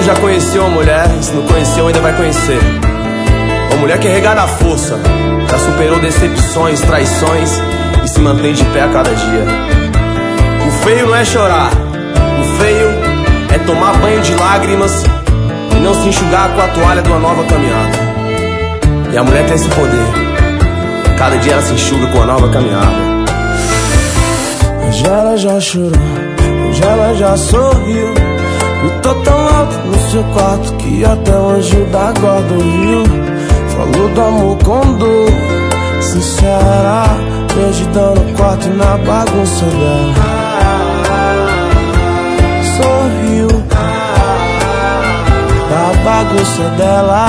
já conheceu uma mulher, e se não conheceu ainda vai conhecer. Uma mulher que é regada à força, já superou decepções, traições e se mantém de pé a cada dia. O feio não é chorar, o feio é tomar banho de lágrimas e não se enxugar com a toalha de uma nova caminhada. E a mulher tem esse poder, cada dia ela se enxuga com uma nova caminhada. Hoje ela já chorou, hoje ela já sorriu. Gritou tão alto no seu quarto que até o anjo da guarda ouviu. Falou do amor com dor, sincera, perdidão no quarto e na bagunça dela. Sorriu da bagunça dela.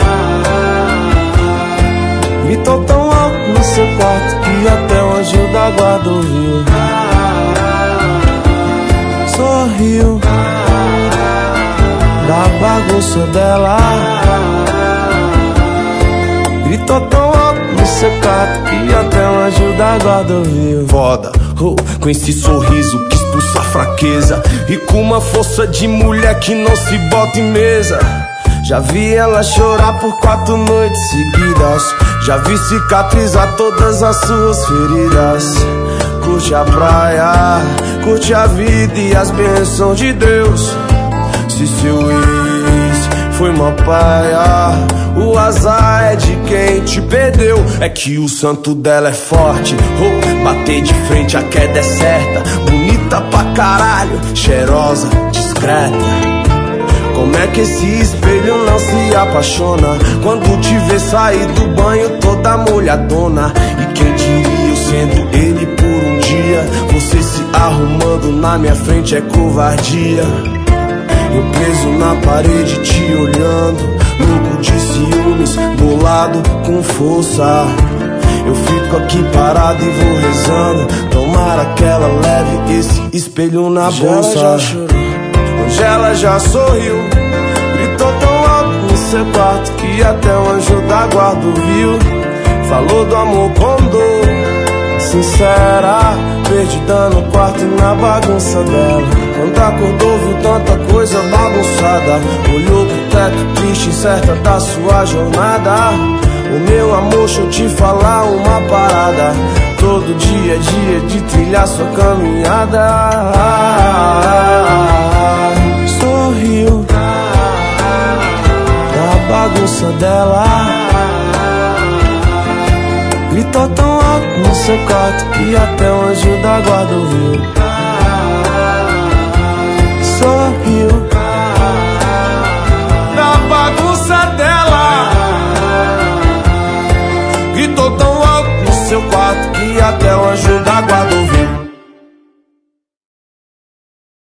Gritou tão alto no seu quarto que até o anjo da guarda ouviu. Sorriu da bagunça dela. Gritou tão alto no seu quarto que até o anjo da guarda ouviu. Foda, com esse sorriso que expulsa a fraqueza e com uma força de mulher que não se bota em mesa. Já vi ela chorar por 4 noites seguidas, já vi cicatrizar todas as suas feridas. Curte a praia, curte a vida e as bênçãos de Deus. Se seu ex foi uma paia, o azar é de quem te perdeu. É que o santo dela é forte, bater de frente a queda é certa. Bonita pra caralho, cheirosa, discreta. Como é que esse espelho não se apaixona quando te vê sair do banho toda molhadona? E quem diria eu sendo ele por um dia? Você se arrumando na minha frente é covardia. Eu preso na parede te olhando, louco de ciúmes, bolado com força. Eu fico aqui parado e vou rezando, tomara que ela leve esse espelho na bolsa. Ela já chorou, hoje ela já sorriu. Gritou tão alto no seu quarto que até o anjo da guarda ouviu. Falou do amor com dor, sincera, perdida no quarto e na bagunça dela. Quando acordou viu tanta coisa bagunçada, olhou pro teto triste, certa da sua jornada. O meu amor, deixa eu te falar uma parada, todo dia é dia de trilhar sua caminhada. Sorriu da bagunça dela. Gritou tão alto no seu quarto que até o anjo da guarda ouviu. Sorriu da bagunça dela. Gritou tão alto no seu quarto que até o anjo da guarda ouviu.